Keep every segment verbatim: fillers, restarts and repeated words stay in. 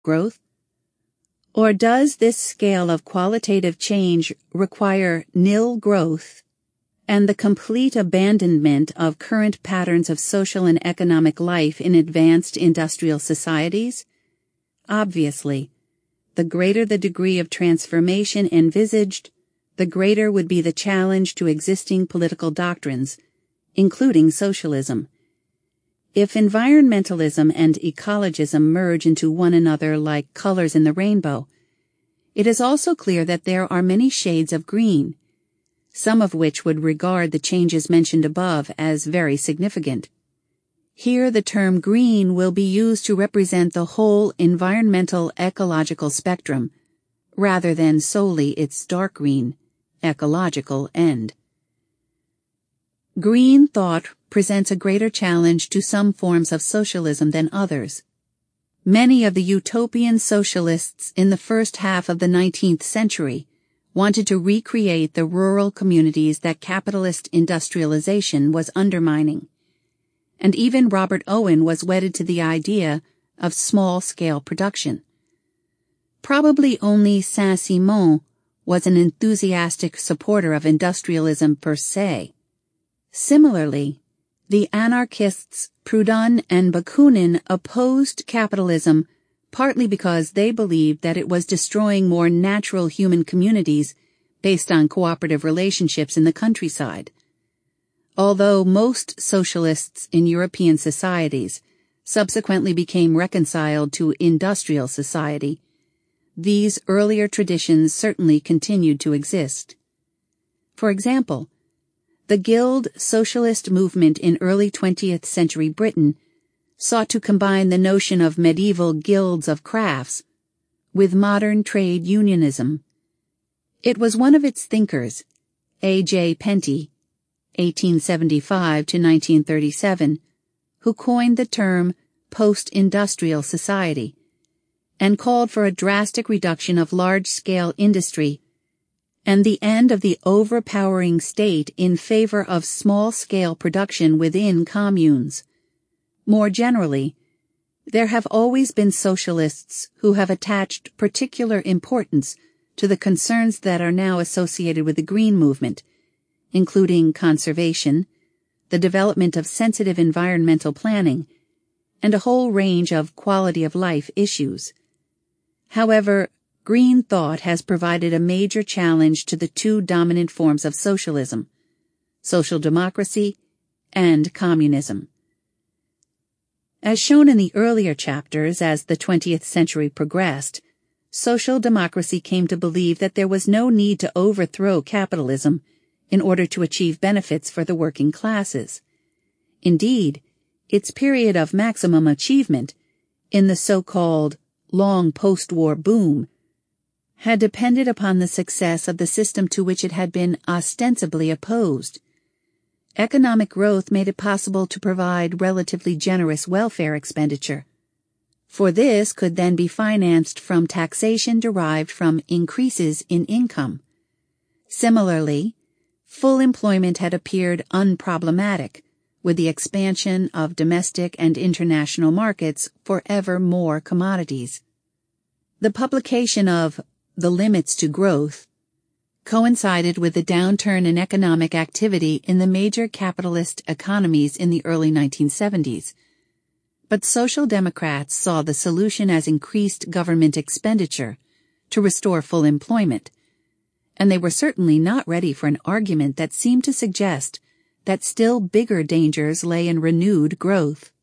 growth? Or does this scale of qualitative change require nil growth and the complete abandonment of current patterns of social and economic life in advanced industrial societies? Obviously, the greater the degree of transformation envisaged, the greater would be the challenge to existing political doctrines, including socialism. If environmentalism and ecologism merge into one another like colors in the rainbow, it is also clear that there are many shades of green, some of which would regard the changes mentioned above as very significant. Here the term green will be used to represent the whole environmental ecological spectrum, rather than solely its dark green, ecological end. Green thought presents a greater challenge to some forms of socialism than others. Many of the utopian socialists in the first half of the nineteenth century wanted to recreate the rural communities that capitalist industrialization was undermining. And even Robert Owen was wedded to the idea of small-scale production. Probably only Saint-Simon was an enthusiastic supporter of industrialism per se. Similarly, the anarchists Proudhon and Bakunin opposed capitalism partly because they believed that it was destroying more natural human communities based on cooperative relationships in the countryside. Although most socialists in European societies subsequently became reconciled to industrial society, these earlier traditions certainly continued to exist. For example, the Guild socialist movement in early twentieth century Britain sought to combine the notion of medieval guilds of crafts with modern trade unionism. It was one of its thinkers, A J Penty, eighteen seventy-five to nineteen thirty-seven, who coined the term post-industrial society and called for a drastic reduction of large-scale industry and the end of the overpowering state in favor of small-scale production within communes. More generally, there have always been socialists who have attached particular importance to the concerns that are now associated with the Green Movement, including conservation, the development of sensitive environmental planning, and a whole range of quality-of-life issues. However, Green thought has provided a major challenge to the two dominant forms of socialism, social democracy and communism. As shown in the earlier chapters, as the twentieth century progressed, social democracy came to believe that there was no need to overthrow capitalism in order to achieve benefits for the working classes. Indeed, its period of maximum achievement, in the so-called long post-war boom, had depended upon the success of the system to which it had been ostensibly opposed. Economic growth made it possible to provide relatively generous welfare expenditure. For this could then be financed from taxation derived from increases in income. Similarly, full employment had appeared unproblematic with the expansion of domestic and international markets for ever more commodities. The publication of The Limits to Growth coincided with the downturn in economic activity in the major capitalist economies in the early nineteen seventies. But Social Democrats saw the solution as increased government expenditure to restore full employment, and they were certainly not ready for an argument that seemed to suggest that still bigger dangers lay in renewed growth.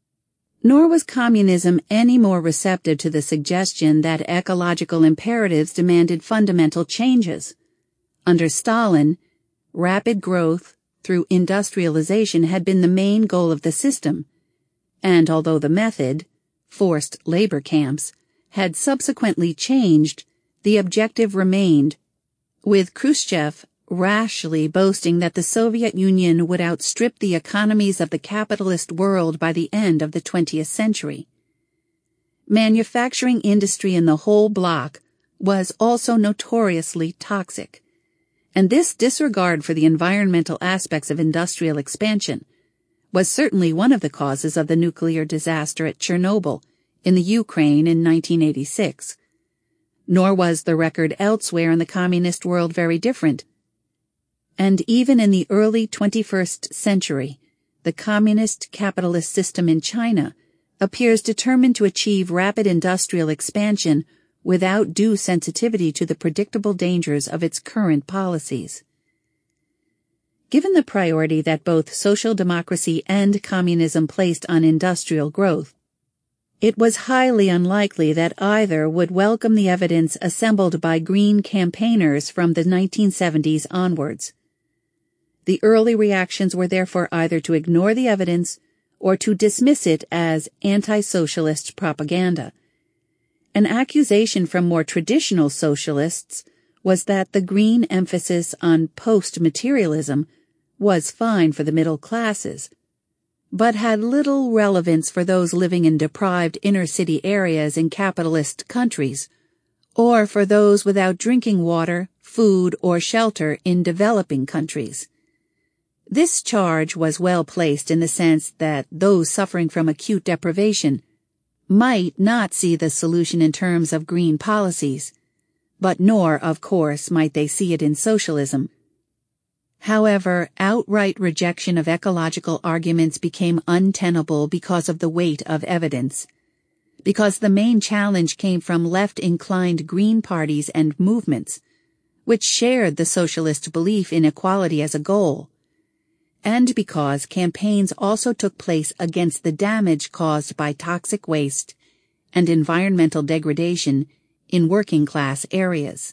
Nor was communism any more receptive to the suggestion that ecological imperatives demanded fundamental changes. Under Stalin, rapid growth through industrialization had been the main goal of the system, and although the method, forced labor camps, had subsequently changed, the objective remained, with Khrushchev rashly boasting that the Soviet Union would outstrip the economies of the capitalist world by the end of the twentieth century. Manufacturing industry in the whole bloc was also notoriously toxic, and this disregard for the environmental aspects of industrial expansion was certainly one of the causes of the nuclear disaster at Chernobyl in the Ukraine in nineteen eighty-six. Nor was the record elsewhere in the communist world very different. And even in the early twenty-first century, the communist capitalist system in China appears determined to achieve rapid industrial expansion without due sensitivity to the predictable dangers of its current policies. Given the priority that both social democracy and communism placed on industrial growth, it was highly unlikely that either would welcome the evidence assembled by green campaigners from the nineteen seventies onwards. The early reactions were therefore either to ignore the evidence or to dismiss it as anti-socialist propaganda. An accusation from more traditional socialists was that the green emphasis on post-materialism was fine for the middle classes, but had little relevance for those living in deprived inner-city areas in capitalist countries, or for those without drinking water, food, or shelter in developing countries. This charge was well placed in the sense that those suffering from acute deprivation might not see the solution in terms of green policies, but nor, of course, might they see it in socialism. However, outright rejection of ecological arguments became untenable because of the weight of evidence, because the main challenge came from left-inclined green parties and movements, which shared the socialist belief in equality as a goal, and because campaigns also took place against the damage caused by toxic waste and environmental degradation in working-class areas.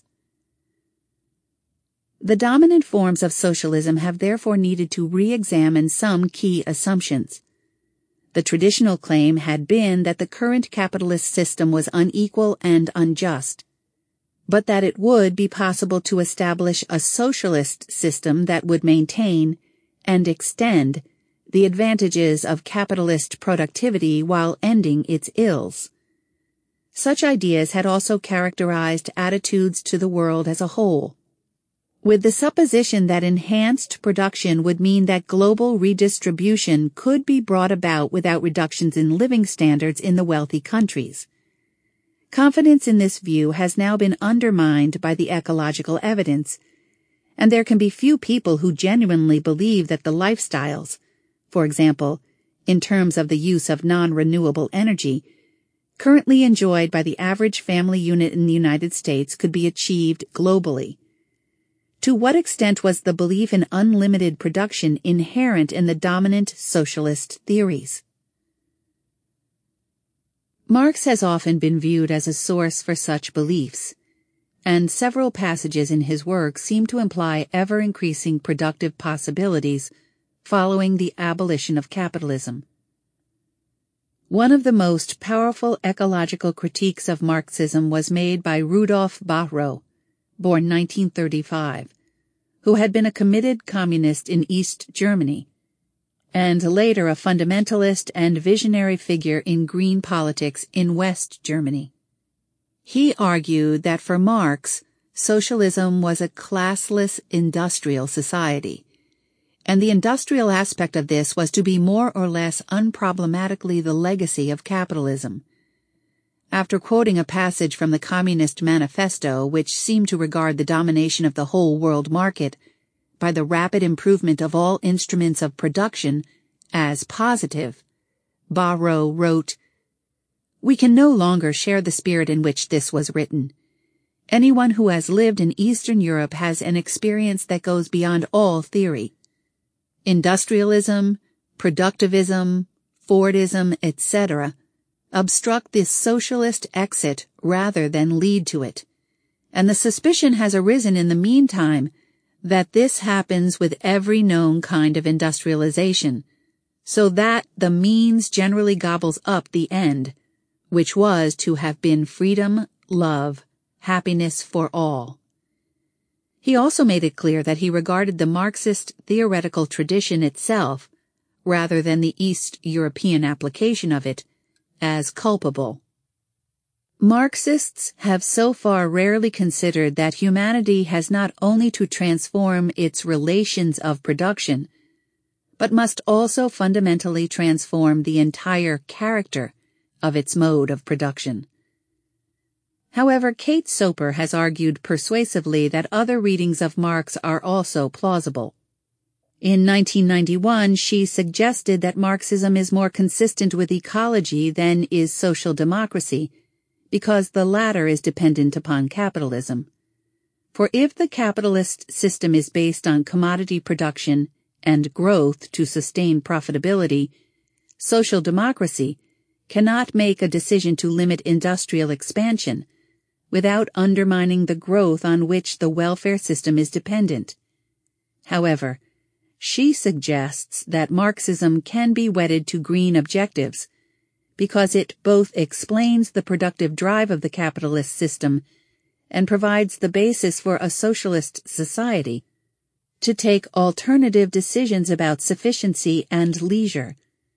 The dominant forms of socialism have therefore needed to re-examine some key assumptions. The traditional claim had been that the current capitalist system was unequal and unjust, but that it would be possible to establish a socialist system that would maintain and extend the advantages of capitalist productivity while ending its ills. Such ideas had also characterized attitudes to the world as a whole, with the supposition that enhanced production would mean that global redistribution could be brought about without reductions in living standards in the wealthy countries. Confidence in this view has now been undermined by the ecological evidence, and there can be few people who genuinely believe that the lifestyles, for example, in terms of the use of non-renewable energy, currently enjoyed by the average family unit in the United States could be achieved globally. To what extent was the belief in unlimited production inherent in the dominant socialist theories? Marx has often been viewed as a source for such beliefs, and several passages in his work seem to imply ever-increasing productive possibilities following the abolition of capitalism. One of the most powerful ecological critiques of Marxism was made by Rudolf Bahro, born nineteen thirty-five, who had been a committed communist in East Germany, and later a fundamentalist and visionary figure in green politics in West Germany. He argued that for Marx, socialism was a classless industrial society, and the industrial aspect of this was to be more or less unproblematically the legacy of capitalism. After quoting a passage from the Communist Manifesto, which seemed to regard the domination of the whole world market by the rapid improvement of all instruments of production as positive, Bahro wrote, "We can no longer share the spirit in which this was written. Anyone who has lived in Eastern Europe has an experience that goes beyond all theory. Industrialism, productivism, Fordism, et cetera obstruct this socialist exit rather than lead to it, and the suspicion has arisen in the meantime that this happens with every known kind of industrialization, so that the means generally gobbles up the end, which was to have been freedom, love, happiness for all." He also made it clear that he regarded the Marxist theoretical tradition itself, rather than the East European application of it, as culpable. Marxists have so far rarely considered that humanity has not only to transform its relations of production, but must also fundamentally transform the entire character of its mode of production. However, Kate Soper has argued persuasively that other readings of Marx are also plausible. In nineteen ninety-one, she suggested that Marxism is more consistent with ecology than is social democracy, because the latter is dependent upon capitalism. For if the capitalist system is based on commodity production and growth to sustain profitability, social democracy cannot make a decision to limit industrial expansion without undermining the growth on which the welfare system is dependent. However, she suggests that Marxism can be wedded to green objectives because it both explains the productive drive of the capitalist system and provides the basis for a socialist society to take alternative decisions about sufficiency and leisure.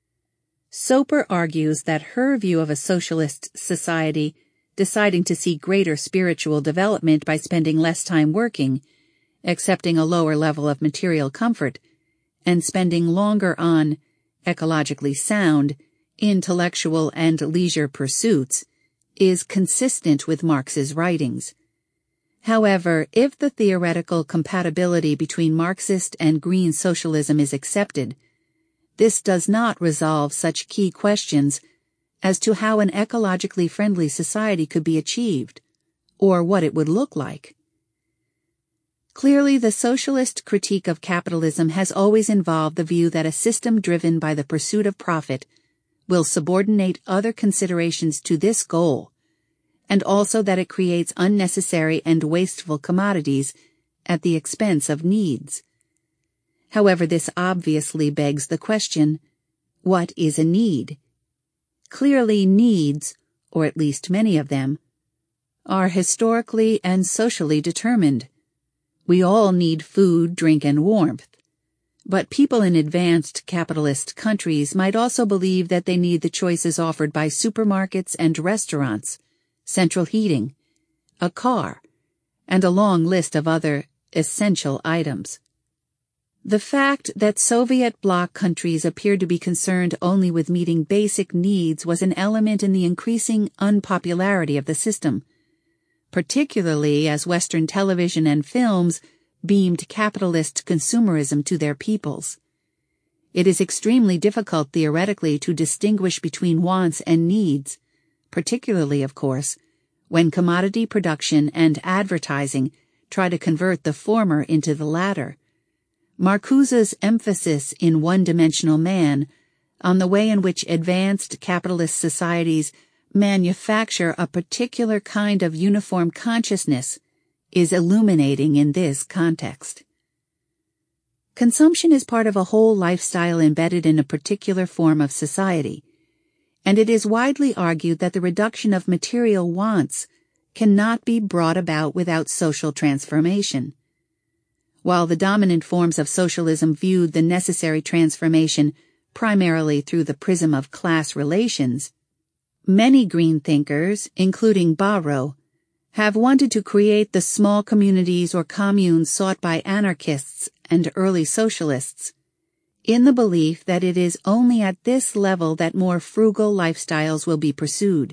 Soper argues that her view of a socialist society deciding to see greater spiritual development by spending less time working, accepting a lower level of material comfort, and spending longer on ecologically sound, intellectual and leisure pursuits, is consistent with Marx's writings. However, if the theoretical compatibility between Marxist and green socialism is accepted, this does not resolve such key questions as to how an ecologically friendly society could be achieved, or what it would look like. Clearly, the socialist critique of capitalism has always involved the view that a system driven by the pursuit of profit will subordinate other considerations to this goal, and also that it creates unnecessary and wasteful commodities at the expense of needs. However, this obviously begs the question, what is a need? Clearly, needs, or at least many of them, are historically and socially determined. We all need food, drink, and warmth. But people in advanced capitalist countries might also believe that they need the choices offered by supermarkets and restaurants, central heating, a car, and a long list of other essential items. The fact that Soviet bloc countries appeared to be concerned only with meeting basic needs was an element in the increasing unpopularity of the system, particularly as Western television and films beamed capitalist consumerism to their peoples. It is extremely difficult theoretically to distinguish between wants and needs, particularly, of course, when commodity production and advertising try to convert the former into the latter. Marcuse's emphasis in One-Dimensional Man on the way in which advanced capitalist societies manufacture a particular kind of uniform consciousness is illuminating in this context. Consumption is part of a whole lifestyle embedded in a particular form of society, and it is widely argued that the reduction of material wants cannot be brought about without social transformation. While the dominant forms of socialism viewed the necessary transformation primarily through the prism of class relations, many green thinkers, including Barrow, have wanted to create the small communities or communes sought by anarchists and early socialists, in the belief that it is only at this level that more frugal lifestyles will be pursued.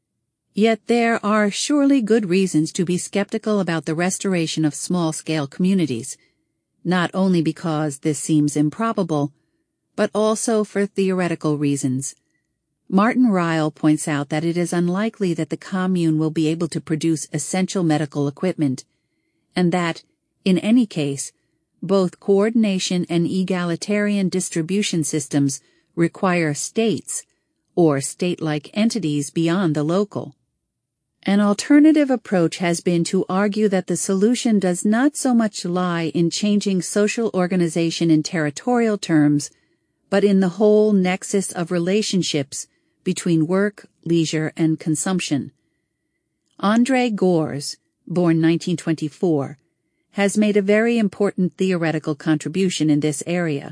Yet there are surely good reasons to be skeptical about the restoration of small-scale communities, not only because this seems improbable, but also for theoretical reasons. Martin Ryle points out that it is unlikely that the commune will be able to produce essential medical equipment, and that, in any case, both coordination and egalitarian distribution systems require states, or state-like entities beyond the local. An alternative approach has been to argue that the solution does not so much lie in changing social organization in territorial terms, but in the whole nexus of relationships between work, leisure, and consumption. André Gorz, born nineteen twenty-four, has made a very important theoretical contribution in this area.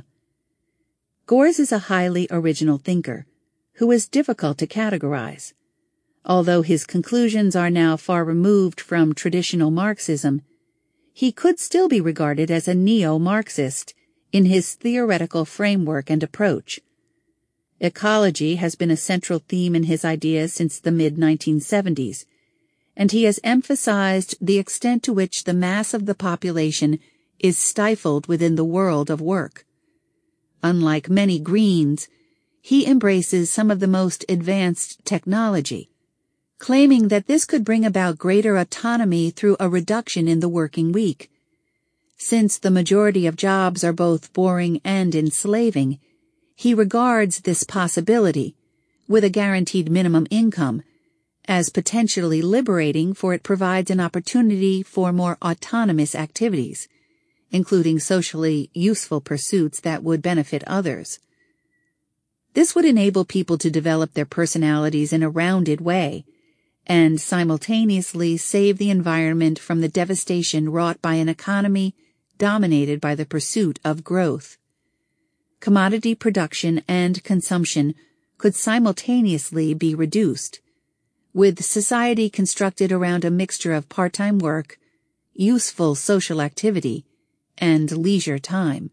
Gorz is a highly original thinker, who is difficult to categorize. Although his conclusions are now far removed from traditional Marxism, he could still be regarded as a neo-Marxist in his theoretical framework and approach. Ecology has been a central theme in his ideas since the mid nineteen seventies, and he has emphasized the extent to which the mass of the population is stifled within the world of work. Unlike many Greens, he embraces some of the most advanced technology, claiming that this could bring about greater autonomy through a reduction in the working week. Since the majority of jobs are both boring and enslaving, he regards this possibility, with a guaranteed minimum income, as potentially liberating, for it provides an opportunity for more autonomous activities, including socially useful pursuits that would benefit others. This would enable people to develop their personalities in a rounded way, and simultaneously save the environment from the devastation wrought by an economy dominated by the pursuit of growth. Commodity production and consumption could simultaneously be reduced, with society constructed around a mixture of part-time work, useful social activity, and leisure time.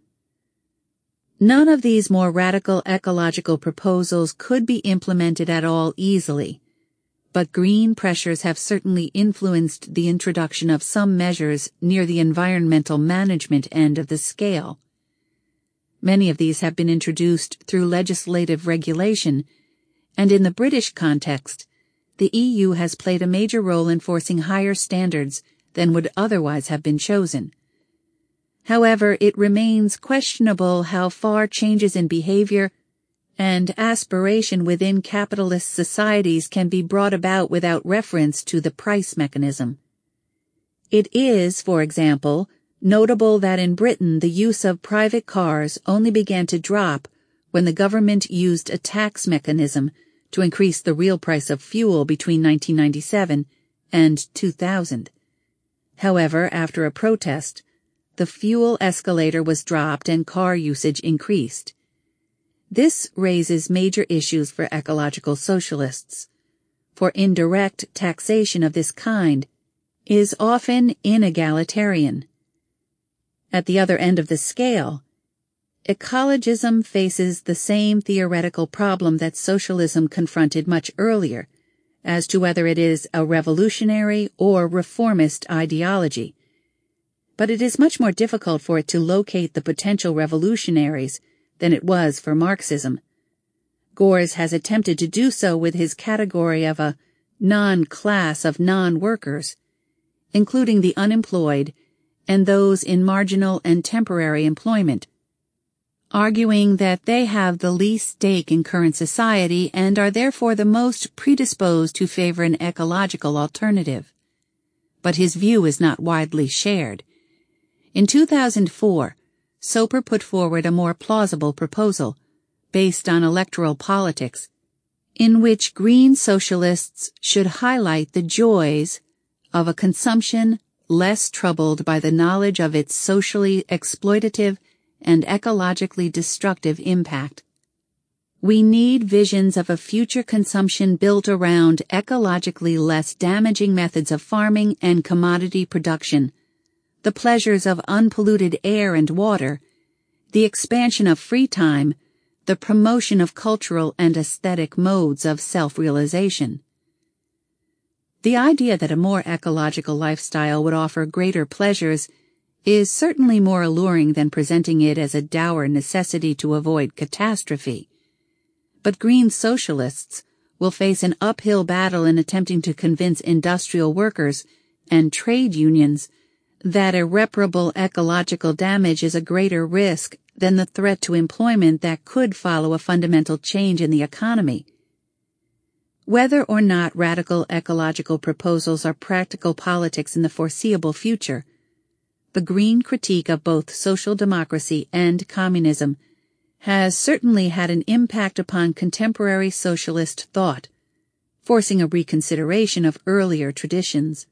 None of these more radical ecological proposals could be implemented at all easily, but green pressures have certainly influenced the introduction of some measures near the environmental management end of the scale. Many of these have been introduced through legislative regulation, and in the British context, the E U has played a major role in forcing higher standards than would otherwise have been chosen. However, it remains questionable how far changes in behavior and aspiration within capitalist societies can be brought about without reference to the price mechanism. It is, for example, notable that in Britain the use of private cars only began to drop when the government used a tax mechanism to increase the real price of fuel between nineteen ninety-seven and two thousand. However, after a protest, the fuel escalator was dropped and car usage increased. This raises major issues for ecological socialists, for indirect taxation of this kind is often inegalitarian. At the other end of the scale, ecologism faces the same theoretical problem that socialism confronted much earlier, as to whether it is a revolutionary or reformist ideology. But it is much more difficult for it to locate the potential revolutionaries than it was for Marxism. Gores has attempted to do so with his category of a non-class of non-workers, including the unemployed and those in marginal and temporary employment, arguing that they have the least stake in current society and are therefore the most predisposed to favor an ecological alternative. But his view is not widely shared. In two thousand four, Soper put forward a more plausible proposal, based on electoral politics, in which Green socialists should highlight the joys of a consumption less troubled by the knowledge of its socially exploitative and ecologically destructive impact. We need visions of a future consumption built around ecologically less damaging methods of farming and commodity production, the pleasures of unpolluted air and water, the expansion of free time, the promotion of cultural and aesthetic modes of self-realization. The idea that a more ecological lifestyle would offer greater pleasures is certainly more alluring than presenting it as a dour necessity to avoid catastrophe. But Green socialists will face an uphill battle in attempting to convince industrial workers and trade unions that irreparable ecological damage is a greater risk than the threat to employment that could follow a fundamental change in the economy. Whether or not radical ecological proposals are practical politics in the foreseeable future, the Green critique of both social democracy and communism has certainly had an impact upon contemporary socialist thought, forcing a reconsideration of earlier traditions.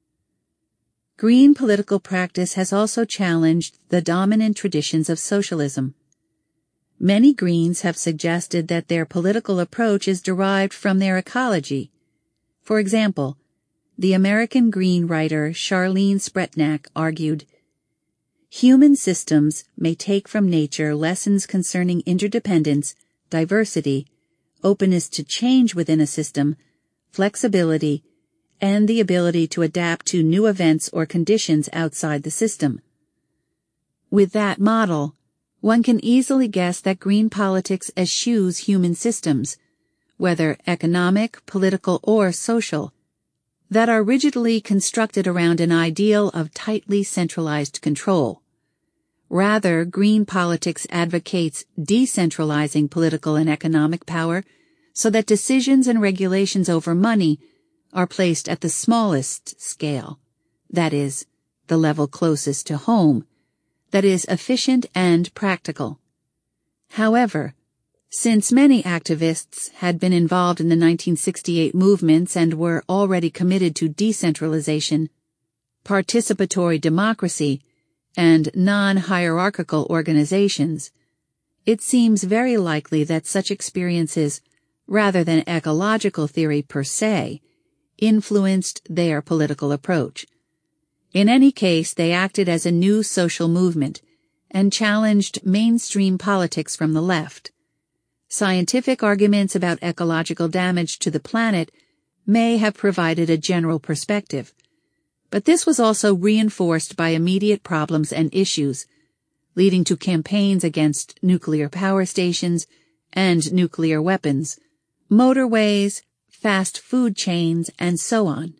Green political practice has also challenged the dominant traditions of socialism. Many Greens have suggested that their political approach is derived from their ecology. For example, the American Green writer Charlene Spretnak argued, "Human systems may take from nature lessons concerning interdependence, diversity, openness to change within a system, flexibility, and the ability to adapt to new events or conditions outside the system. With that model, one can easily guess that green politics eschews human systems, whether economic, political, or social, that are rigidly constructed around an ideal of tightly centralized control. Rather, green politics advocates decentralizing political and economic power so that decisions and regulations over money are placed at the smallest scale, that is, the level closest to home, that is efficient and practical. However, since many activists had been involved in the nineteen sixty-eight movements and were already committed to decentralization, participatory democracy, and non-hierarchical organizations, it seems very likely that such experiences, rather than ecological theory per se, influenced their political approach. In any case, they acted as a new social movement and challenged mainstream politics from the left. Scientific arguments about ecological damage to the planet may have provided a general perspective, but this was also reinforced by immediate problems and issues, leading to campaigns against nuclear power stations and nuclear weapons, motorways, fast food chains, and so on.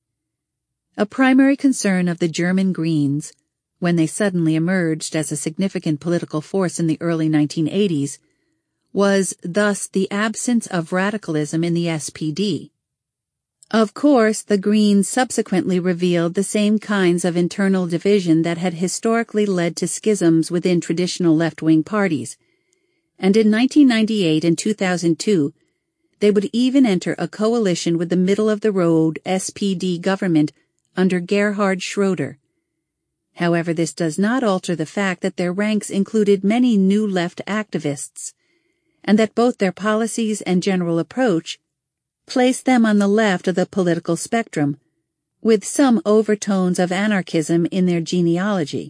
A primary concern of the German Greens, when they suddenly emerged as a significant political force in the early nineteen eighties, was thus the absence of radicalism in the S P D. Of course, the Greens subsequently revealed the same kinds of internal division that had historically led to schisms within traditional left-wing parties, and in nineteen ninety-eight and two thousand two, they would even enter a coalition with the middle-of-the-road S P D government under Gerhard Schroeder. However, this does not alter the fact that their ranks included many new left activists, and that both their policies and general approach placed them on the left of the political spectrum, with some overtones of anarchism in their genealogy.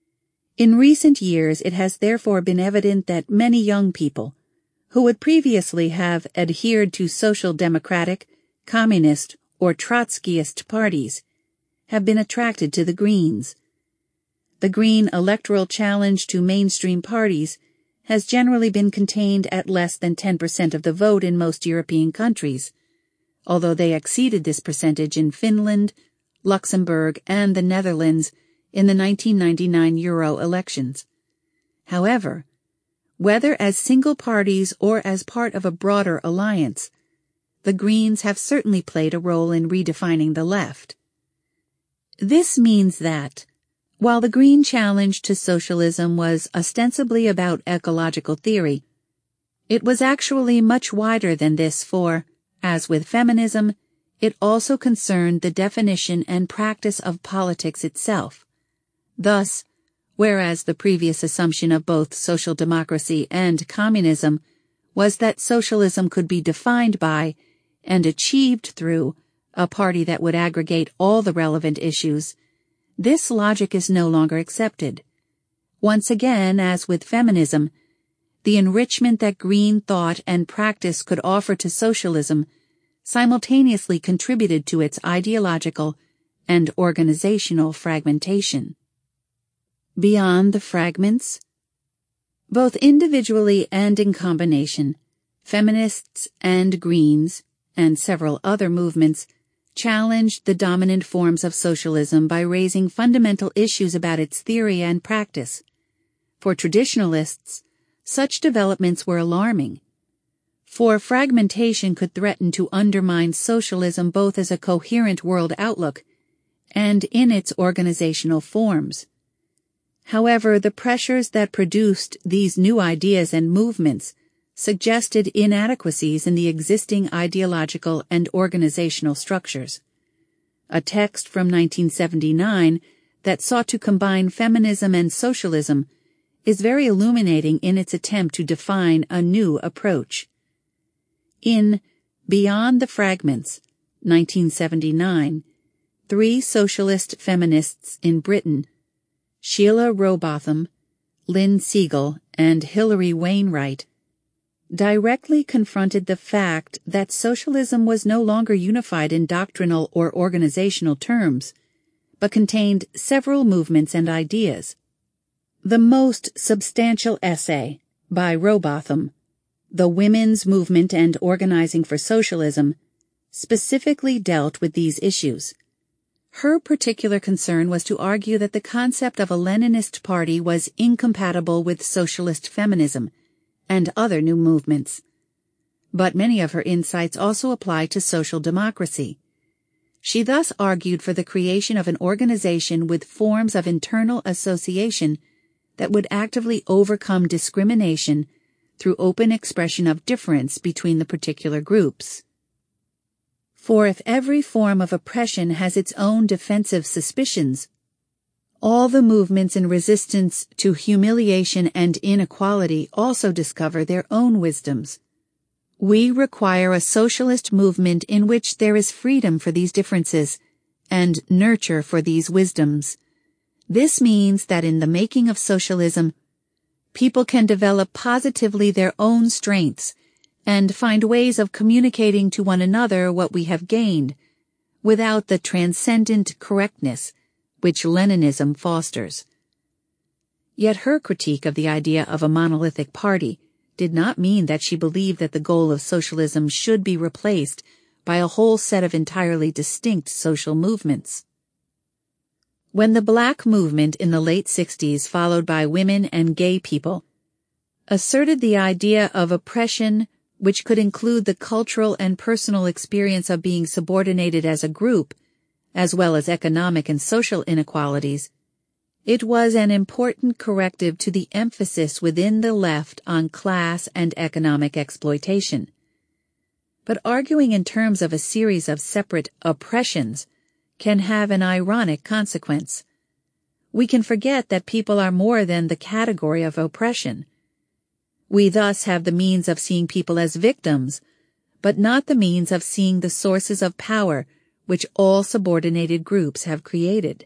In recent years, it has therefore been evident that many young people, who would previously have adhered to social democratic, communist, or Trotskyist parties, have been attracted to the Greens. The Green electoral challenge to mainstream parties has generally been contained at less than ten percent of the vote in most European countries, although they exceeded this percentage in Finland, Luxembourg, and the Netherlands in the nineteen ninety-nine Euro elections. However, whether as single parties or as part of a broader alliance, the Greens have certainly played a role in redefining the left. This means that, while the Green challenge to socialism was ostensibly about ecological theory, it was actually much wider than this, for, as with feminism, it also concerned the definition and practice of politics itself. Thus, whereas the previous assumption of both social democracy and communism was that socialism could be defined by and achieved through a party that would aggregate all the relevant issues, this logic is no longer accepted. Once again, as with feminism, the enrichment that Green thought and practice could offer to socialism simultaneously contributed to its ideological and organizational fragmentation. Beyond the fragments, both individually and in combination, feminists and Greens, and several other movements, challenged the dominant forms of socialism by raising fundamental issues about its theory and practice. For traditionalists, such developments were alarming, for fragmentation could threaten to undermine socialism both as a coherent world outlook and in its organizational forms. However, the pressures that produced these new ideas and movements suggested inadequacies in the existing ideological and organizational structures. A text from nineteen seventy-nine that sought to combine feminism and socialism is very illuminating in its attempt to define a new approach. In Beyond the Fragments, nineteen seventy-nine, three socialist feminists in Britain, Sheila Rowbotham, Lynn Siegel, and Hilary Wainwright, directly confronted the fact that socialism was no longer unified in doctrinal or organizational terms, but contained several movements and ideas. The most substantial essay, by Rowbotham, The Women's Movement and Organizing for Socialism, specifically dealt with these issues. Her particular concern was to argue that the concept of a Leninist party was incompatible with socialist feminism and other new movements. But many of her insights also apply to social democracy. She thus argued for the creation of an organization with forms of internal association that would actively overcome discrimination through open expression of difference between the particular groups. For if every form of oppression has its own defensive suspicions, all the movements in resistance to humiliation and inequality also discover their own wisdoms. We require a socialist movement in which there is freedom for these differences and nurture for these wisdoms. This means that in the making of socialism, people can develop positively their own strengths and find ways of communicating to one another what we have gained, without the transcendent correctness which Leninism fosters. Yet her critique of the idea of a monolithic party did not mean that she believed that the goal of socialism should be replaced by a whole set of entirely distinct social movements. When the black movement in the late sixties, followed by women and gay people, asserted the idea of oppression which could include the cultural and personal experience of being subordinated as a group, as well as economic and social inequalities, it was an important corrective to the emphasis within the left on class and economic exploitation. But arguing in terms of a series of separate oppressions can have an ironic consequence. We can forget that people are more than the category of oppression. We thus have the means of seeing people as victims, but not the means of seeing the sources of power which all subordinated groups have created.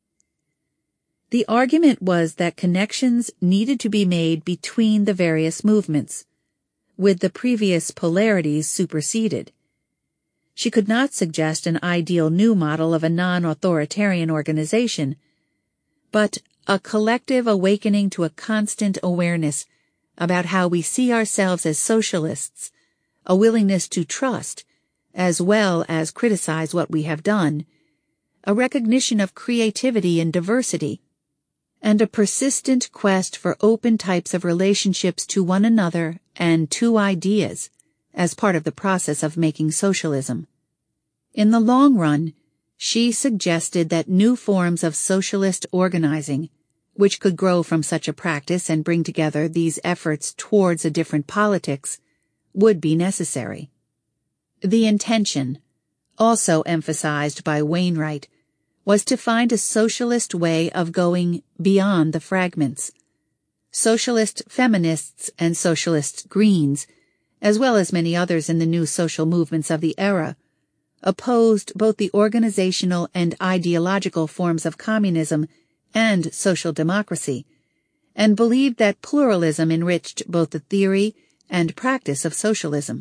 The argument was that connections needed to be made between the various movements, with the previous polarities superseded. She could not suggest an ideal new model of a non-authoritarian organization, but a collective awakening to a constant awareness about how we see ourselves as socialists, a willingness to trust, as well as criticize what we have done, a recognition of creativity and diversity, and a persistent quest for open types of relationships to one another and to ideas as part of the process of making socialism. In the long run, she suggested that new forms of socialist organizing, which could grow from such a practice and bring together these efforts towards a different politics, would be necessary. The intention, also emphasized by Wainwright, was to find a socialist way of going beyond the fragments. Socialist feminists and socialist Greens, as well as many others in the new social movements of the era, opposed both the organizational and ideological forms of communism and social democracy, and believed that pluralism enriched both the theory and practice of socialism.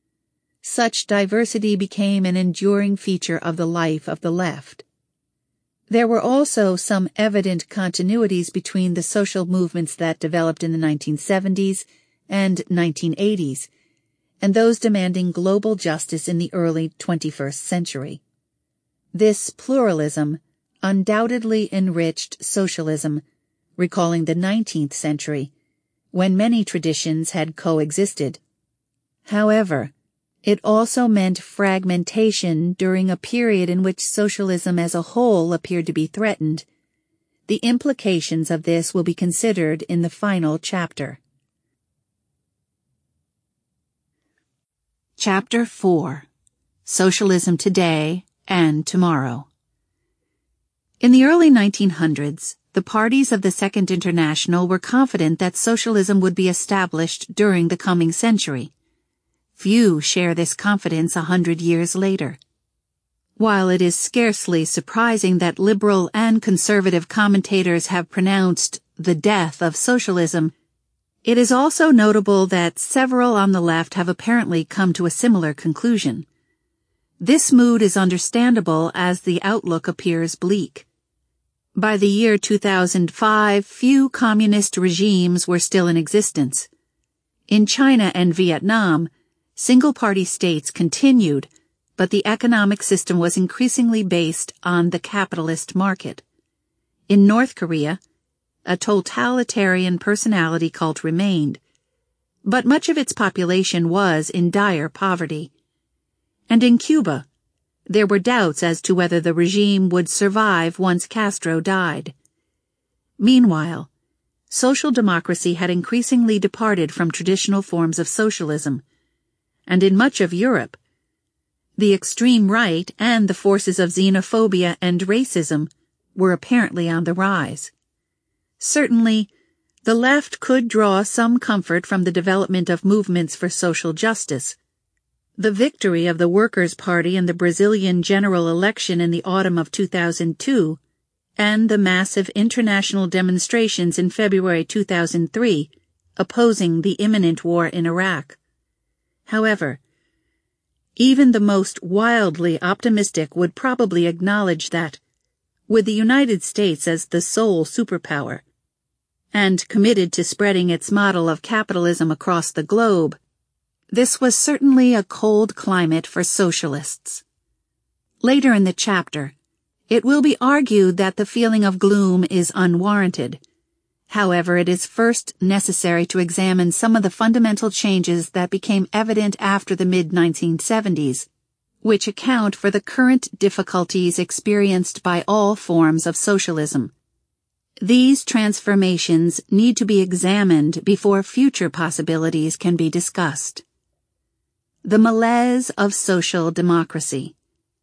Such diversity became an enduring feature of the life of the left. There were also some evident continuities between the social movements that developed in the nineteen seventies and nineteen eighties, and those demanding global justice in the early twenty-first century. This pluralism undoubtedly enriched socialism, recalling the nineteenth century, when many traditions had coexisted. However, it also meant fragmentation during a period in which socialism as a whole appeared to be threatened. The implications of this will be considered in the final chapter. Chapter four. Socialism Today and Tomorrow. In the early nineteen hundreds, the parties of the Second International were confident that socialism would be established during the coming century. Few share this confidence a hundred years later. While it is scarcely surprising that liberal and conservative commentators have pronounced the death of socialism, It is also notable that several on the left have apparently come to a similar conclusion. This mood is understandable as the outlook appears bleak. By the year two thousand five, few communist regimes were still in existence. In China and Vietnam, single-party states continued, but the economic system was increasingly based on the capitalist market. In North Korea, a totalitarian personality cult remained, but much of its population was in dire poverty. And in Cuba, there were doubts as to whether the regime would survive once Castro died. Meanwhile, social democracy had increasingly departed from traditional forms of socialism, and in much of Europe, the extreme right and the forces of xenophobia and racism were apparently on the rise. Certainly, the left could draw some comfort from the development of movements for social justice. The victory of the Workers' Party in the Brazilian general election in the autumn of two thousand two and the massive international demonstrations in February two thousand three opposing the imminent war in Iraq. However, even the most wildly optimistic would probably acknowledge that, with the United States as the sole superpower, and committed to spreading its model of capitalism across the globe, this was certainly a cold climate for socialists. Later in the chapter, it will be argued that the feeling of gloom is unwarranted. However, it is first necessary to examine some of the fundamental changes that became evident after the mid nineteen seventies, which account for the current difficulties experienced by all forms of socialism. These transformations need to be examined before future possibilities can be discussed. The malaise of social democracy.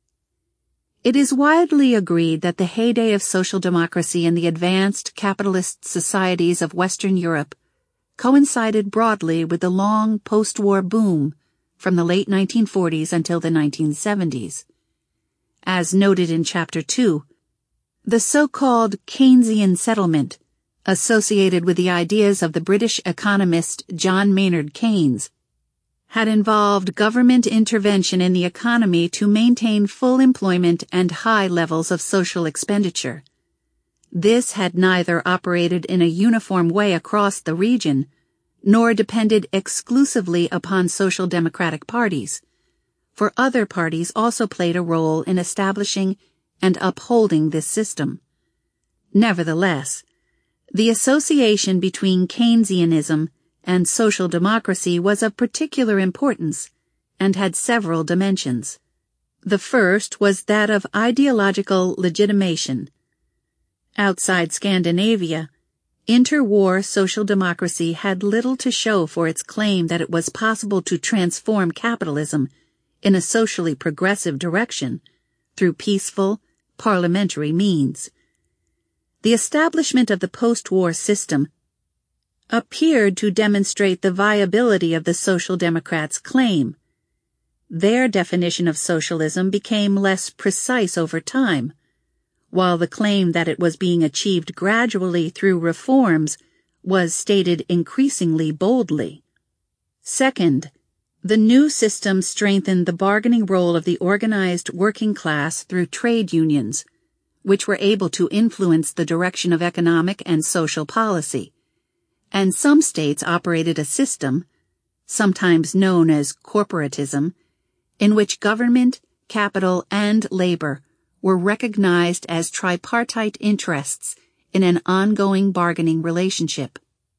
It is widely agreed that the heyday of social democracy in the advanced capitalist societies of Western Europe coincided broadly with the long post-war boom from the late nineteen forties until the nineteen seventies. As noted in Chapter two, the so-called Keynesian settlement, associated with the ideas of the British economist John Maynard Keynes, had involved government intervention in the economy to maintain full employment and high levels of social expenditure. This had neither operated in a uniform way across the region, nor depended exclusively upon social democratic parties, for other parties also played a role in establishing and upholding this system. Nevertheless, the association between Keynesianism and social democracy was of particular importance and had several dimensions. The first was that of ideological legitimation. Outside Scandinavia, interwar social democracy had little to show for its claim that it was possible to transform capitalism in a socially progressive direction through peaceful, parliamentary means. The establishment of the post-war system appeared to demonstrate the viability of the Social Democrats' claim. Their definition of socialism became less precise over time, while the claim that it was being achieved gradually through reforms was stated increasingly boldly. Second, the new system strengthened the bargaining role of the organized working class through trade unions, which were able to influence the direction of economic and social policy. And some states operated a system, sometimes known as corporatism, in which government, capital, and labor were recognized as tripartite interests in an ongoing bargaining relationship.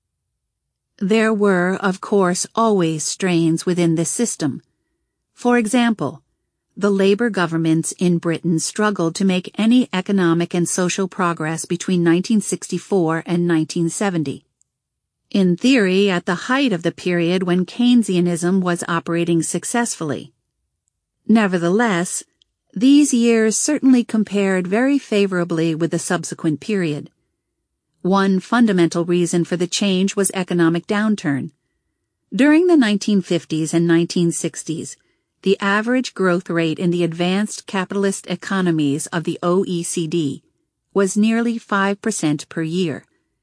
There were, of course, always strains within this system. For example, the Labour governments in Britain struggled to make any economic and social progress between nineteen sixty-four and nineteen seventy. In theory, at the height of the period when Keynesianism was operating successfully. Nevertheless, these years certainly compared very favorably with the subsequent period. One fundamental reason for the change was economic downturn. During the nineteen fifties and nineteen sixties, the average growth rate in the advanced capitalist economies of the O E C D was nearly five percent per year,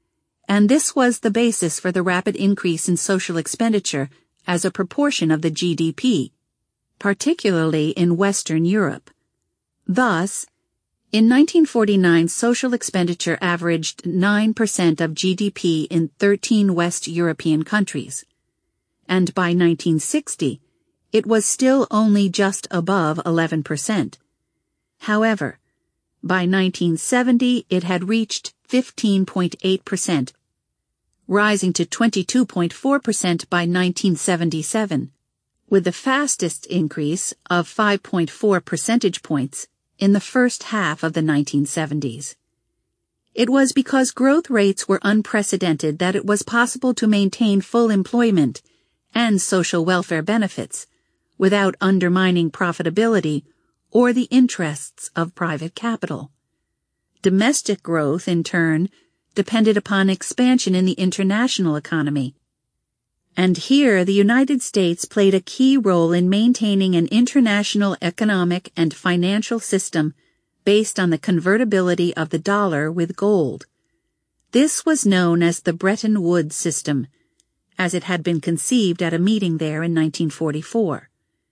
and this was the basis for the rapid increase in social expenditure as a proportion of the G D P, particularly in Western Europe. Thus, in nineteen forty-nine, social expenditure averaged nine percent of G D P in thirteen West European countries, and by nineteen sixty, it was still only just above eleven percent. However, by nineteen seventy, it had reached fifteen point eight percent, rising to twenty-two point four percent by nineteen seventy-seven, with the fastest increase of five point four percentage points in the first half of the nineteen seventies. It was because growth rates were unprecedented that it was possible to maintain full employment and social welfare benefits without undermining profitability or the interests of private capital. Domestic growth, in turn, depended upon expansion in the international economy. And here the United States played a key role in maintaining an international economic and financial system based on the convertibility of the dollar with gold. This was known as the Bretton Woods system, as it had been conceived at a meeting there in nineteen forty-four.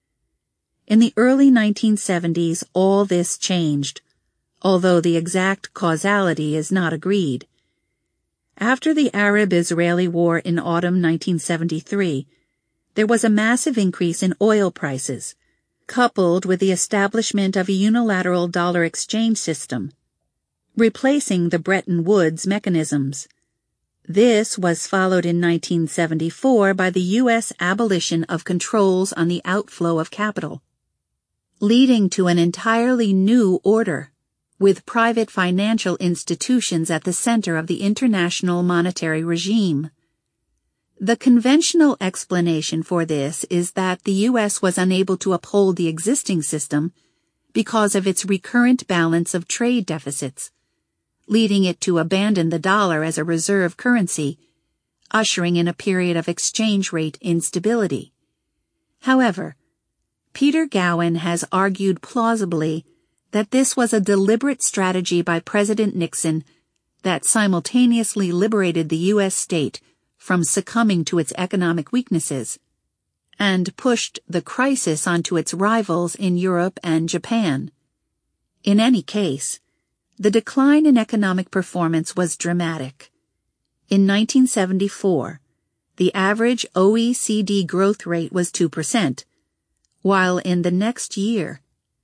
In the early nineteen seventies, all this changed, although the exact causality is not agreed. After the Arab-Israeli War in autumn nineteen seventy-three, there was a massive increase in oil prices, coupled with the establishment of a unilateral dollar exchange system, replacing the Bretton Woods mechanisms. This was followed in nineteen seventy-four by the U S abolition of controls on the outflow of capital, leading to an entirely new order, with private financial institutions at the center of the international monetary regime. The conventional explanation for this is that the U S was unable to uphold the existing system because of its recurrent balance of trade deficits, leading it to abandon the dollar as a reserve currency, ushering in a period of exchange rate instability. However, Peter Gowan has argued plausibly that this was a deliberate strategy by President Nixon that simultaneously liberated the U S state from succumbing to its economic weaknesses and pushed the crisis onto its rivals in Europe and Japan. In any case, the decline in economic performance was dramatic. In nineteen seventy-four, the average O E C D growth rate was two percent, while in the next year,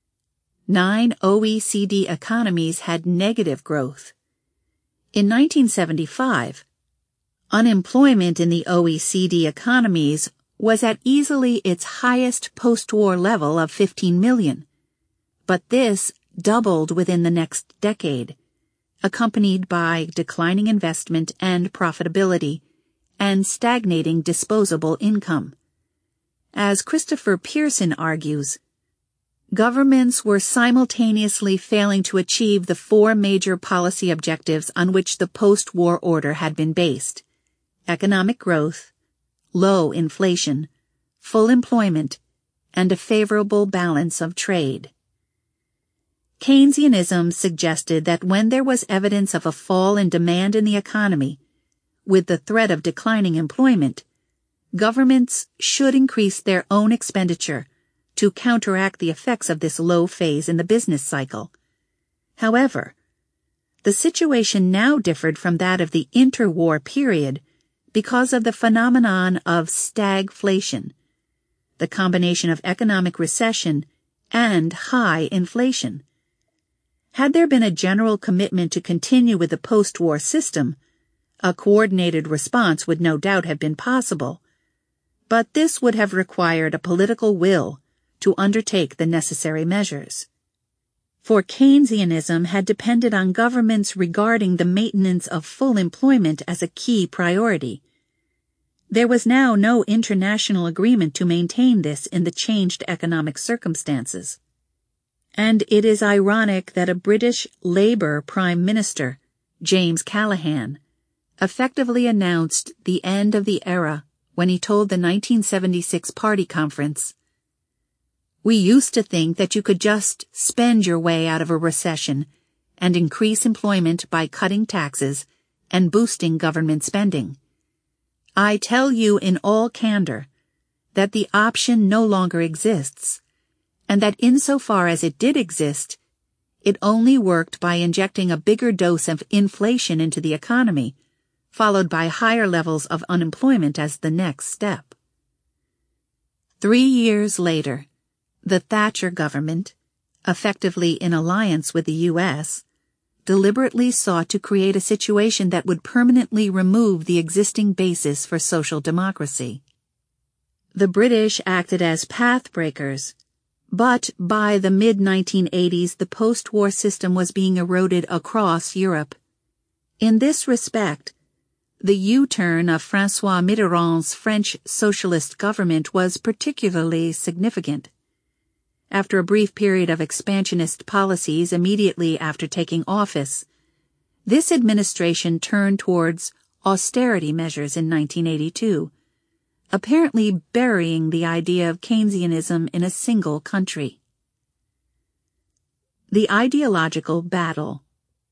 nine O E C D economies had negative growth. In nineteen seventy-five, unemployment in the O E C D economies was at easily its highest post-war level of fifteen million, but this doubled within the next decade, accompanied by declining investment and profitability and stagnating disposable income. As Christopher Pearson argues, governments were simultaneously failing to achieve the four major policy objectives on which the post-war order had been based: economic growth, low inflation, full employment, and a favorable balance of trade. Keynesianism suggested that when there was evidence of a fall in demand in the economy, with the threat of declining employment, governments should increase their own expenditure to counteract the effects of this low phase in the business cycle. However, the situation now differed from that of the interwar period because of the phenomenon of stagflation, the combination of economic recession and high inflation. Had there been a general commitment to continue with the post-war system, a coordinated response would no doubt have been possible, but this would have required a political will to undertake the necessary measures. For Keynesianism had depended on governments regarding the maintenance of full employment as a key priority. There was now no international agreement to maintain this in the changed economic circumstances. And it is ironic that a British Labour Prime Minister, James Callaghan, effectively announced the end of the era when he told the nineteen seventy-six Party Conference, "We used to think that you could just spend your way out of a recession and increase employment by cutting taxes and boosting government spending. I tell you in all candor that the option no longer exists, and that insofar as it did exist, it only worked by injecting a bigger dose of inflation into the economy, followed by higher levels of unemployment as the next step. Three years later, the Thatcher government, effectively in alliance with the U S, deliberately sought to create a situation that would permanently remove the existing basis for social democracy. The British acted as pathbreakers, but by the mid nineteen eighties the post-war system was being eroded across Europe. In this respect, the U-turn of François Mitterrand's French socialist government was particularly significant. After a brief period of expansionist policies immediately after taking office, this administration turned towards austerity measures in nineteen eighty-two, apparently burying the idea of Keynesianism in a single country. The ideological battle.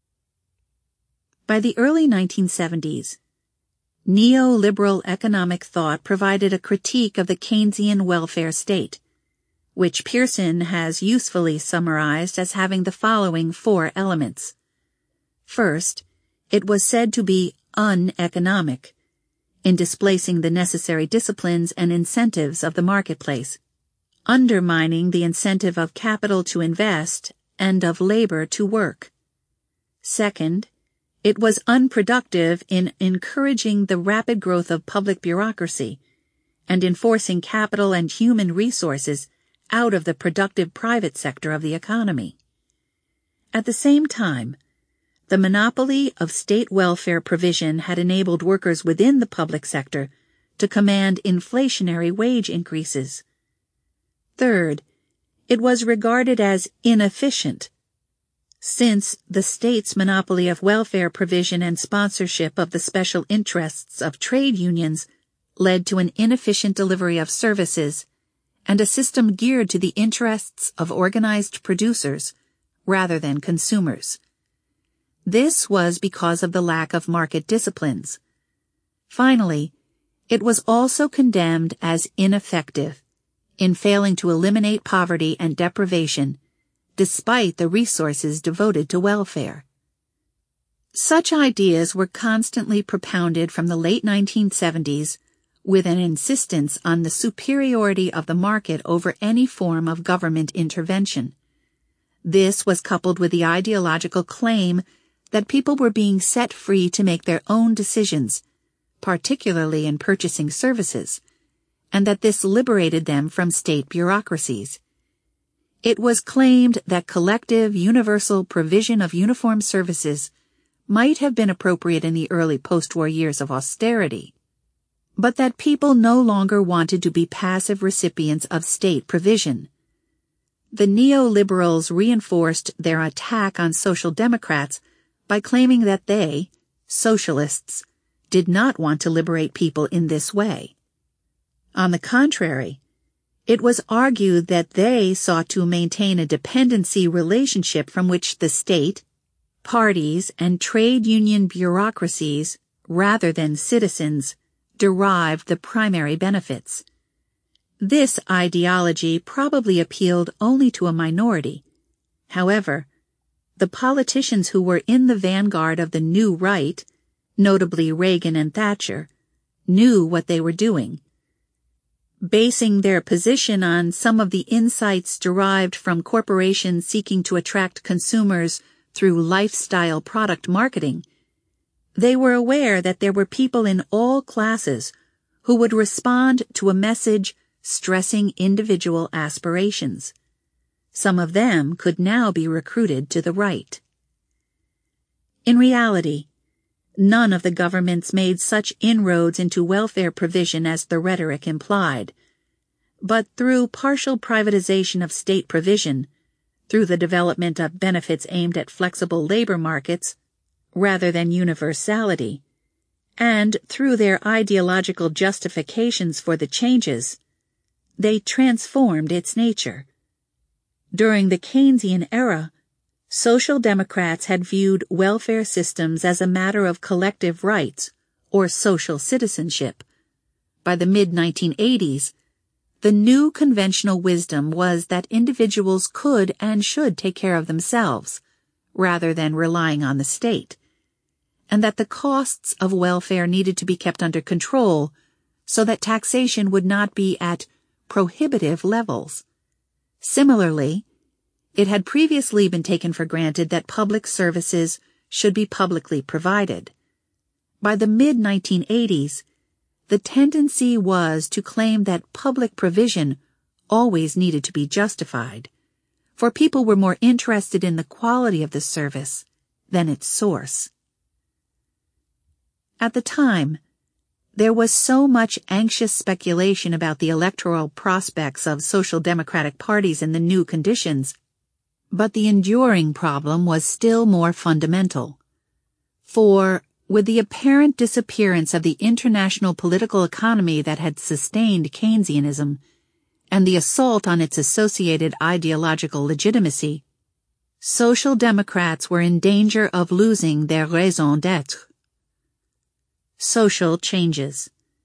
By the early nineteen seventies, neoliberal economic thought provided a critique of the Keynesian welfare state, which Pearson has usefully summarized as having the following four elements. First, it was said to be uneconomic, in displacing the necessary disciplines and incentives of the marketplace, undermining the incentive of capital to invest and of labor to work. Second, it was unproductive in encouraging the rapid growth of public bureaucracy and in forcing capital and human resources out of the productive private sector of the economy. At the same time, the monopoly of state welfare provision had enabled workers within the public sector to command inflationary wage increases. Third, it was regarded as inefficient, since the state's monopoly of welfare provision and sponsorship of the special interests of trade unions led to an inefficient delivery of services and a system geared to the interests of organized producers rather than consumers. This was because of the lack of market disciplines. Finally, it was also condemned as ineffective in failing to eliminate poverty and deprivation despite the resources devoted to welfare. Such ideas were constantly propounded from the late nineteen seventies with an insistence on the superiority of the market over any form of government intervention. This was coupled with the ideological claim that people were being set free to make their own decisions, particularly in purchasing services, and that this liberated them from state bureaucracies. It was claimed that collective, universal provision of uniform services might have been appropriate in the early post-war years of austerity, but that people no longer wanted to be passive recipients of state provision. The neoliberals reinforced their attack on social democrats by claiming that they, socialists, did not want to liberate people in this way. On the contrary, it was argued that they sought to maintain a dependency relationship from which the state, parties, and trade union bureaucracies, rather than citizens, derived the primary benefits. This ideology probably appealed only to a minority. However, the politicians who were in the vanguard of the new right, notably Reagan and Thatcher, knew what they were doing. Basing their position on some of the insights derived from corporations seeking to attract consumers through lifestyle product marketing, they were aware that there were people in all classes who would respond to a message stressing individual aspirations. Some of them could now be recruited to the right. In reality, none of the governments made such inroads into welfare provision as the rhetoric implied, but through partial privatization of state provision, through the development of benefits aimed at flexible labor markets rather than universality, and through their ideological justifications for the changes, they transformed its nature. During the Keynesian era, Social Democrats had viewed welfare systems as a matter of collective rights, or social citizenship. By the mid nineteen eighties, the new conventional wisdom was that individuals could and should take care of themselves, rather than relying on the state, and that the costs of welfare needed to be kept under control so that taxation would not be at prohibitive levels. Similarly, it had previously been taken for granted that public services should be publicly provided. By the mid nineteen eighties, the tendency was to claim that public provision always needed to be justified, for people were more interested in the quality of the service than its source. At the time, there was so much anxious speculation about the electoral prospects of social democratic parties in the new conditions, but the enduring problem was still more fundamental. For, with the apparent disappearance of the international political economy that had sustained Keynesianism, and the assault on its associated ideological legitimacy, social democrats were in danger of losing their raison d'être. Social changes.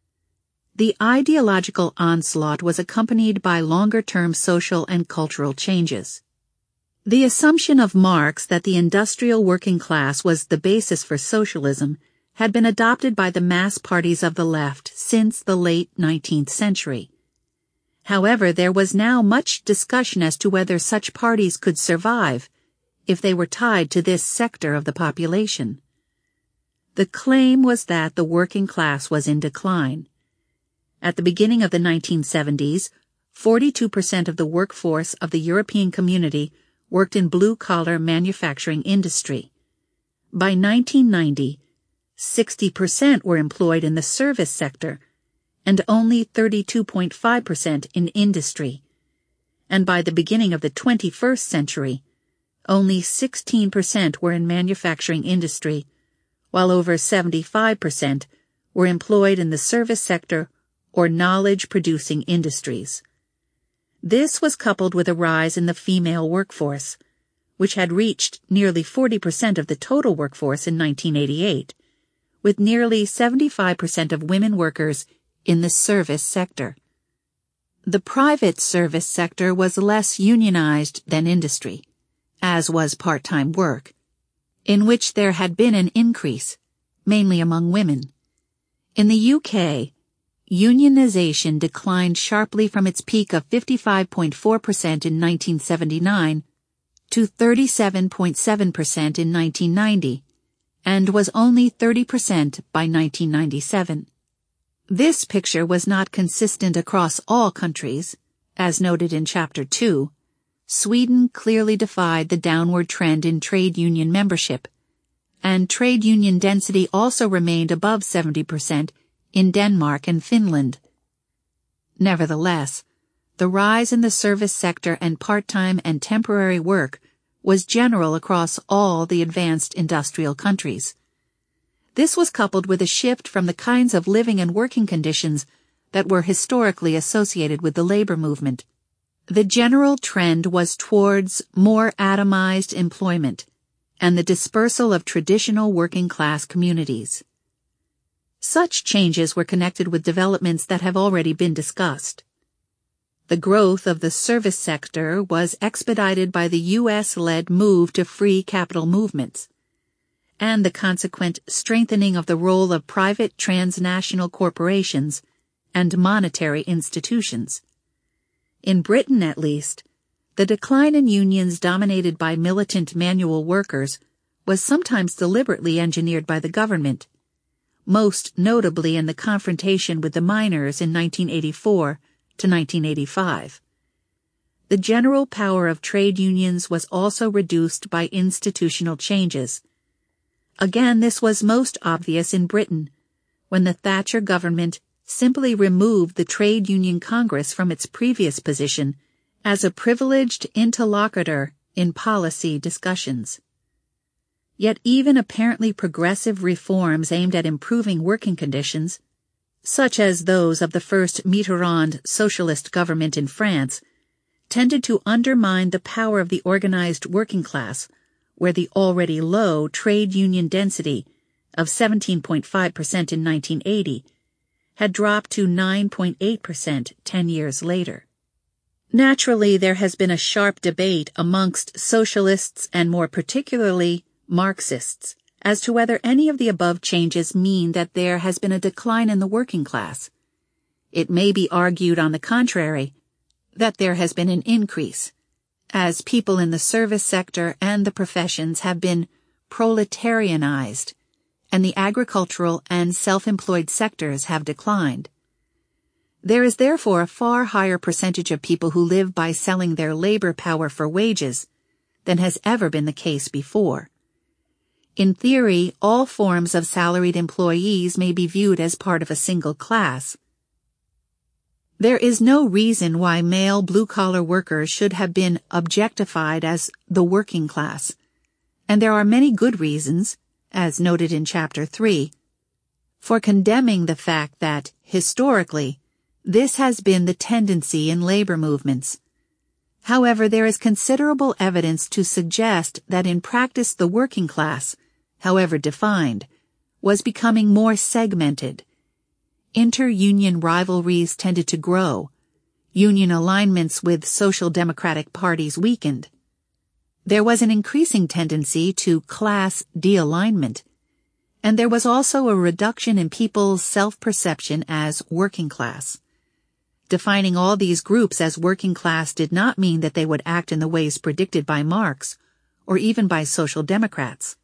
The ideological onslaught was accompanied by longer-term social and cultural changes. The assumption of Marx that the industrial working class was the basis for socialism had been adopted by the mass parties of the left since the late nineteenth century. However, there was now much discussion as to whether such parties could survive if they were tied to this sector of the population. The claim was that the working class was in decline. At the beginning of the nineteen seventies, forty-two percent of the workforce of the European community worked in blue-collar manufacturing industry. By nineteen ninety, sixty percent were employed in the service sector, and only thirty-two point five percent in industry. And by the beginning of the twenty-first century, only sixteen percent were in manufacturing industry, while over seventy-five percent were employed in the service sector or knowledge-producing industries. This was coupled with a rise in the female workforce, which had reached nearly forty percent of the total workforce in nineteen eighty-eight, with nearly seventy-five percent of women workers in the service sector. The private service sector was less unionized than industry, as was part-time work, in which there had been an increase, mainly among women. In the U K, unionization declined sharply from its peak of fifty-five point four percent in nineteen seventy-nine to thirty-seven point seven percent in nineteen ninety, and was only thirty percent by nineteen ninety-seven. This picture was not consistent across all countries. As noted in Chapter two, Sweden clearly defied the downward trend in trade union membership, and trade union density also remained above seventy percent in Denmark and Finland. Nevertheless, the rise in the service sector and part-time and temporary work was general across all the advanced industrial countries. This was coupled with a shift from the kinds of living and working conditions that were historically associated with the labor movement. The general trend was towards more atomized employment and the dispersal of traditional working-class communities. Such changes were connected with developments that have already been discussed. The growth of the service sector was expedited by the U S-led move to free capital movements, and the consequent strengthening of the role of private transnational corporations and monetary institutions. In Britain, at least, the decline in unions dominated by militant manual workers was sometimes deliberately engineered by the government, most notably in the confrontation with the miners in nineteen eighty-four to nineteen eighty-five. The general power of trade unions was also reduced by institutional changes. Again, this was most obvious in Britain, when the Thatcher government simply removed the Trade Union Congress from its previous position as a privileged interlocutor in policy discussions. Yet even apparently progressive reforms aimed at improving working conditions, such as those of the first Mitterrand socialist government in France, tended to undermine the power of the organized working class where the already low trade union density of seventeen point five percent in nineteen eighty had dropped to nine point eight percent ten years later. Naturally, there has been a sharp debate amongst socialists and more particularly Marxists as to whether any of the above changes mean that there has been a decline in the working class. It may be argued, on the contrary, that there has been an increase, as people in the service sector and the professions have been proletarianized, and the agricultural and self-employed sectors have declined. There is therefore a far higher percentage of people who live by selling their labor power for wages than has ever been the case before. In theory, all forms of salaried employees may be viewed as part of a single class. There is no reason why male blue-collar workers should have been objectified as the working class, and there are many good reasons, as noted in Chapter three, for condemning the fact that, historically, this has been the tendency in labor movements. However, there is considerable evidence to suggest that in practice the working class, however defined, was becoming more segmented. Inter-union rivalries tended to grow. Union alignments with social democratic parties weakened. There was an increasing tendency to class de-alignment, and there was also a reduction in people's self-perception as working class. Defining all these groups as working class did not mean that they would act in the ways predicted by Marx, or even by social democrats.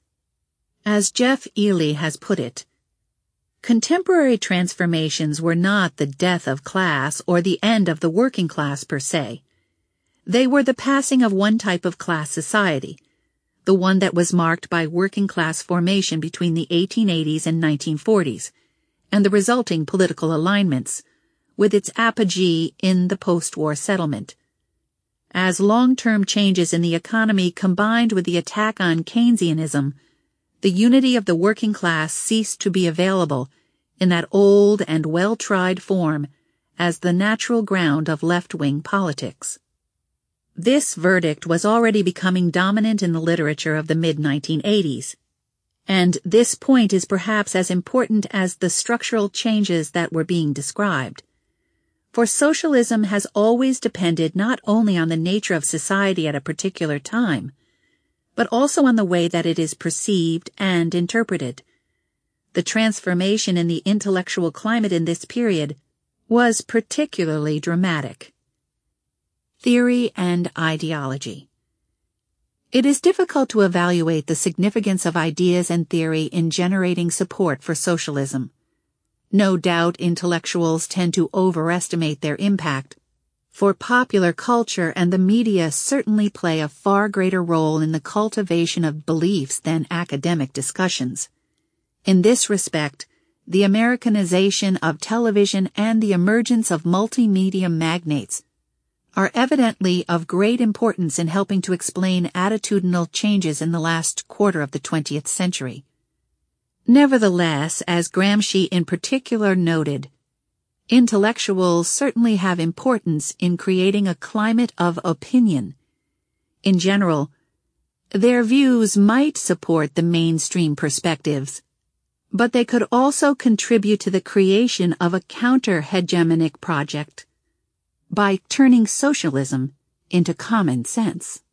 As Jeff Ely has put it, contemporary transformations were not the death of class or the end of the working class per se. They were the passing of one type of class society, the one that was marked by working class formation between the eighteen eighties and nineteen forties, and the resulting political alignments, with its apogee in the post-war settlement. As long-term changes in the economy combined with the attack on Keynesianism, the unity of the working class ceased to be available in that old and well-tried form as the natural ground of left-wing politics. This verdict was already becoming dominant in the literature of the mid nineteen eighties, and this point is perhaps as important as the structural changes that were being described. For socialism has always depended not only on the nature of society at a particular time, but also on the way that it is perceived and interpreted. The transformation in the intellectual climate in this period was particularly dramatic. Theory and ideology. It is difficult to evaluate the significance of ideas and theory in generating support for socialism. No doubt intellectuals tend to overestimate their impact, for popular culture and the media certainly play a far greater role in the cultivation of beliefs than academic discussions. In this respect, the Americanization of television and the emergence of multimedia magnates are evidently of great importance in helping to explain attitudinal changes in the last quarter of the twentieth century. Nevertheless, as Gramsci in particular noted, intellectuals certainly have importance in creating a climate of opinion. In general, their views might support the mainstream perspectives, but they could also contribute to the creation of a counter-hegemonic project by turning socialism into common sense.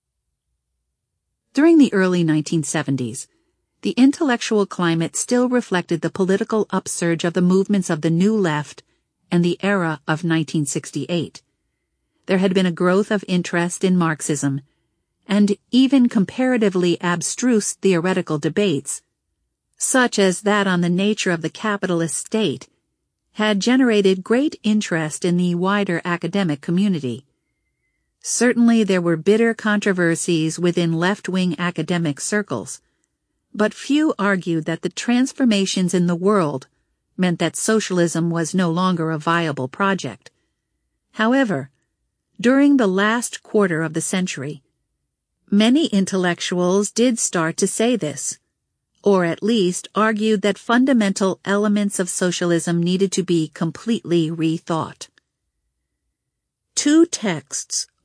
During the early nineteen seventies, the intellectual climate still reflected the political upsurge of the movements of the New Left and the era of nineteen sixty-eight. There had been a growth of interest in Marxism, and even comparatively abstruse theoretical debates, such as that on the nature of the capitalist state, had generated great interest in the wider academic community. Certainly there were bitter controversies within left-wing academic circles, but few argued that the transformations in the world meant that socialism was no longer a viable project. However, during the last quarter of the century, many intellectuals did start to say this, or at least argued that fundamental elements of socialism needed to be completely rethought. Two texts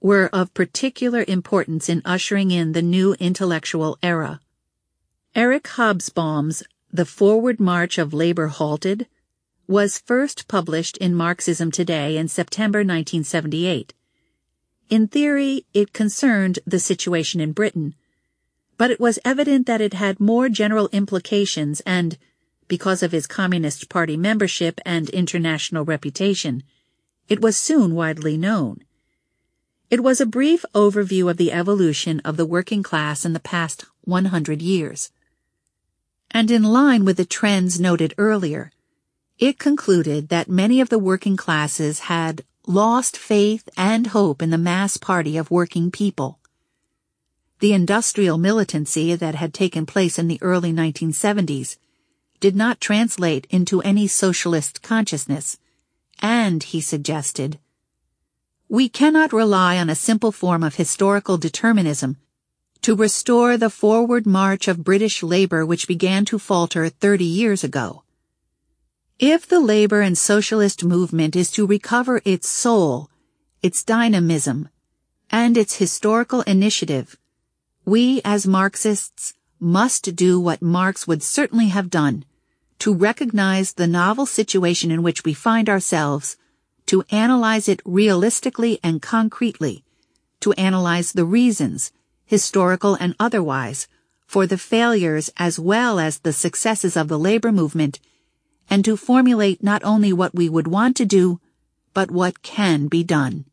were of particular importance in ushering in the new intellectual era. Eric Hobsbawm's The Forward March of Labor Halted was first published in Marxism Today in September nineteen seventy-eight. In theory, it concerned the situation in Britain, but it was evident that it had more general implications and, because of his Communist Party membership and international reputation, it was soon widely known. It was a brief overview of the evolution of the working class in the past one hundred years. And in line with the trends noted earlier, it concluded that many of the working classes had lost faith and hope in the mass party of working people. The industrial militancy that had taken place in the early nineteen seventies did not translate into any socialist consciousness, and, he suggested, we cannot rely on a simple form of historical determinism to restore the forward march of British labor which began to falter thirty years ago. If the labor and socialist movement is to recover its soul, its dynamism, and its historical initiative, we as Marxists must do what Marx would certainly have done, to recognize the novel situation in which we find ourselves, to analyze it realistically and concretely, to analyze the reasons, historical and otherwise, for the failures as well as the successes of the labor movement, and to formulate not only what we would want to do, but what can be done.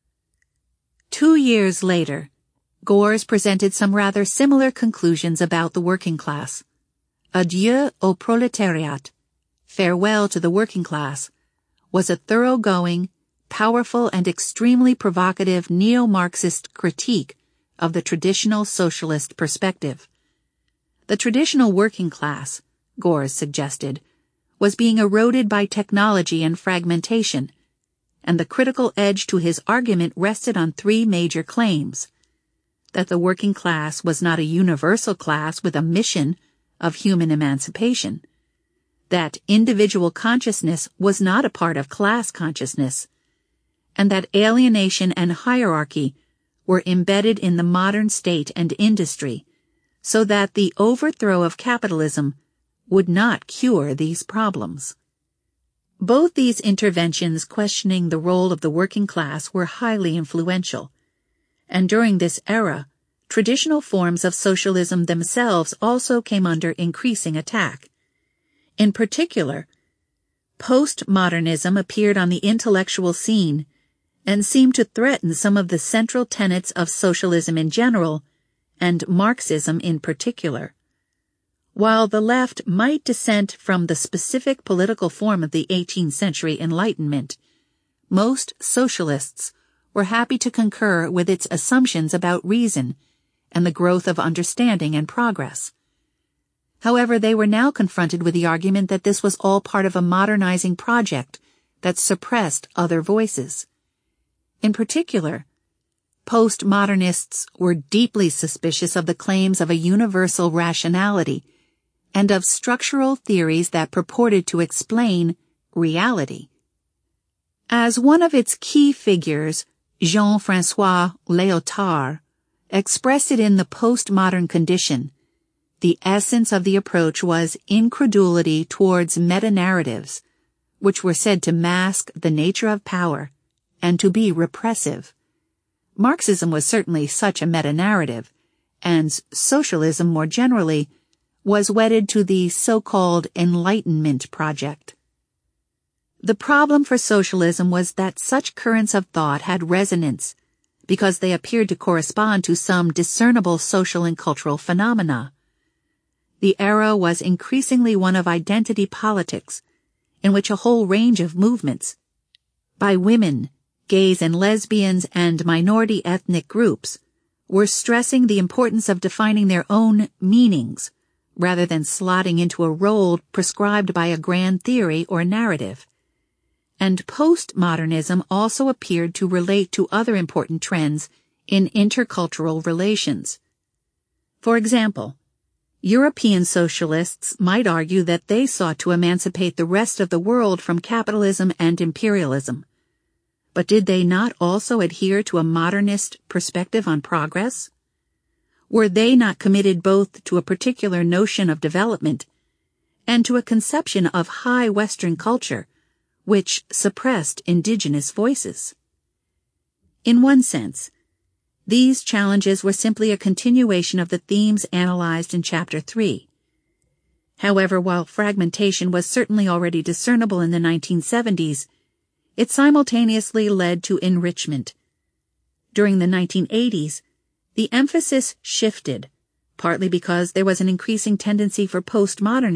Two years later, Gores presented some rather similar conclusions about the working class. Adieu au proletariat, farewell to the working class, was a thoroughgoing, powerful and extremely provocative neo-Marxist critique of the traditional socialist perspective. The traditional working class, Gores suggested, was being eroded by technology and fragmentation, and the critical edge to his argument rested on three major claims: that the working class was not a universal class with a mission of human emancipation, that individual consciousness was not a part of class consciousness, and that alienation and hierarchy were embedded in the modern state and industry, so that the overthrow of capitalism would not cure these problems. Both these interventions questioning the role of the working class were highly influential, and during this era, traditional forms of socialism themselves also came under increasing attack. In particular, postmodernism appeared on the intellectual scene and seemed to threaten some of the central tenets of socialism in general, and Marxism in particular. While the left might dissent from the specific political form of the eighteenth century Enlightenment, most socialists were happy to concur with its assumptions about reason and the growth of understanding and progress. However, they were now confronted with the argument that this was all part of a modernizing project that suppressed other voices. In particular, postmodernists were deeply suspicious of the claims of a universal rationality and of structural theories that purported to explain reality. As one of its key figures, Jean-François Lyotard, expressed it in The Postmodern Condition, the essence of the approach was incredulity towards meta-narratives, which were said to mask the nature of power and to be repressive. Marxism was certainly such a meta-narrative, and socialism more generally was wedded to the so-called Enlightenment project. The problem for socialism was that such currents of thought had resonance because they appeared to correspond to some discernible social and cultural phenomena. The era was increasingly one of identity politics, in which a whole range of movements, by women, gays and lesbians, and minority ethnic groups, were stressing the importance of defining their own meanings, rather than slotting into a role prescribed by a grand theory or narrative. And postmodernism also appeared to relate to other important trends in intercultural relations. For example, European socialists might argue that they sought to emancipate the rest of the world from capitalism and imperialism. But did they not also adhere to a modernist perspective on progress? Were they not committed both to a particular notion of development and to a conception of high Western culture, which suppressed indigenous voices? In one sense, these challenges were simply a continuation of the themes analyzed in Chapter three. However, while fragmentation was certainly already discernible in the nineteen seventies, it simultaneously led to enrichment. During the nineteen eighties, the emphasis shifted, partly because there was an increasing tendency for postmodernism